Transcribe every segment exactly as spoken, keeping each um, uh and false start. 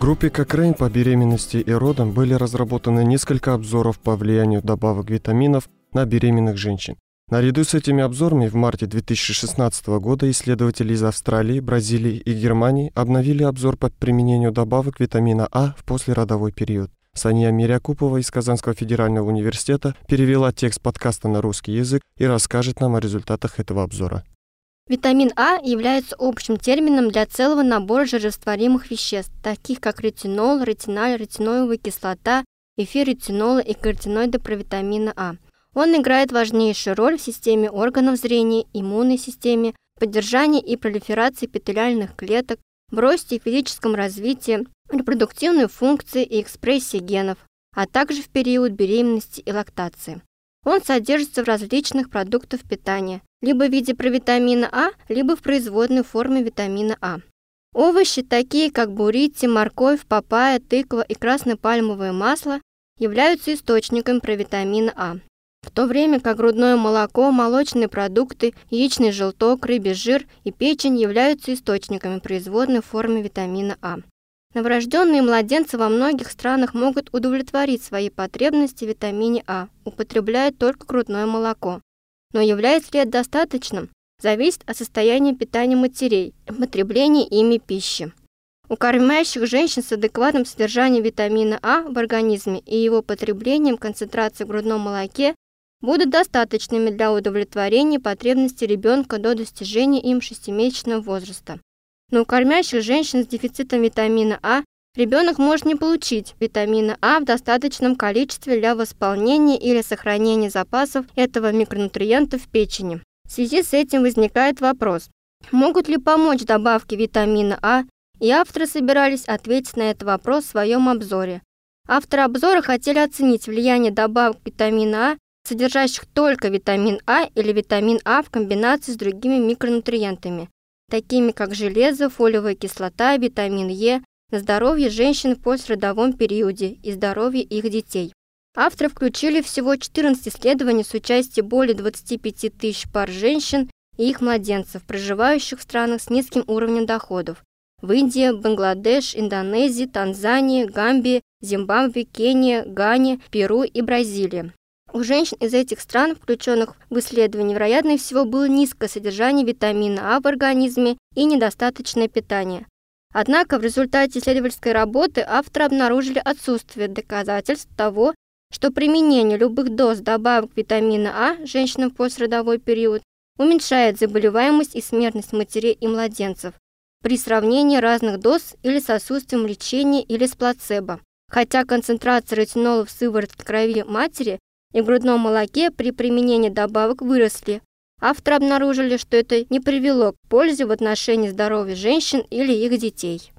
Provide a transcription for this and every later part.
группе Cochrane по беременности и родам были разработаны несколько обзоров по влиянию добавок витаминов на беременных женщин. Наряду с этими обзорами в марте две тысячи шестнадцатого года исследователи из Австралии, Бразилии и Германии обновили обзор по применению добавок витамина А в послеродовой период. Сания Мирякупова из Казанского федерального университета перевела текст подкаста на русский язык и расскажет нам о результатах этого обзора. Витамин А является общим термином для целого набора жирорастворимых веществ, таких как ретинол, ретиналь, ретиноевая кислота, эфир ретинола и каротиноиды провитамина А. Он играет важнейшую роль в системе органов зрения, иммунной системе, поддержании и пролиферации эпителиальных клеток, в росте и физическом развитии, репродуктивной функции и экспрессии генов, а также в период беременности и лактации. Он содержится в различных продуктах питания, либо в виде провитамина А, либо в производной форме витамина А. Овощи, такие как бурити, морковь, папайя, тыква и красное пальмовое масло, являются источником провитамина А, в то время как грудное молоко, молочные продукты, яичный желток, рыбий жир и печень являются источниками производной формы витамина А. Новорожденные младенцы во многих странах могут удовлетворить свои потребности в витамине А, употребляя только грудное молоко. Но является ли это достаточным, зависит от состояния питания матерей и потребления ими пищи. У кормящих женщин с адекватным содержанием витамина А в организме и его потреблением концентрации в грудном молоке будут достаточными для удовлетворения потребностей ребенка до достижения им шестимесячного возраста. Но у кормящих женщин с дефицитом витамина А ребенок может не получить витамина А в достаточном количестве для восполнения или сохранения запасов этого микронутриента в печени. В связи с этим возникает вопрос, могут ли помочь добавки витамина А, и авторы собирались ответить на этот вопрос в своем обзоре. Авторы обзора хотели оценить влияние добавок витамина А, содержащих только витамин А или витамин А в комбинации с другими микронутриентами, такими как железо, фолиевая кислота, витамин Е, на здоровье женщин в послеродовом периоде и здоровье их детей. Авторы включили всего четырнадцать исследований с участием более двадцати пяти тысяч пар женщин и их младенцев, проживающих в странах с низким уровнем доходов: в Индии, Бангладеш, Индонезии, Танзании, Гамбии, Зимбабве, Кения, Гане, Перу и Бразилии. У женщин из этих стран, включенных в исследование, вероятнее всего было низкое содержание витамина А в организме и недостаточное питание. Однако в результате исследовательской работы авторы обнаружили отсутствие доказательств того, что применение любых доз добавок витамина А женщинам в послеродовой период уменьшает заболеваемость и смертность матерей и младенцев при сравнении разных доз или с отсутствием лечения или с плацебо. Хотя концентрация ретинола в сыворотке крови матери и в грудном молоке при применении добавок выросли, авторы обнаружили, что это не привело к пользе в отношении здоровья женщин или их детей.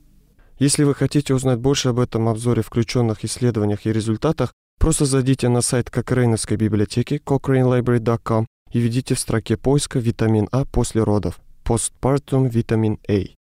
Если вы хотите узнать больше об этом обзоре, включенных исследованиях и результатах, просто зайдите на сайт Кокрейновской библиотеки cochrane library dot com и введите в строке поиска «Витамин А после родов» Postpartum Vitamin A.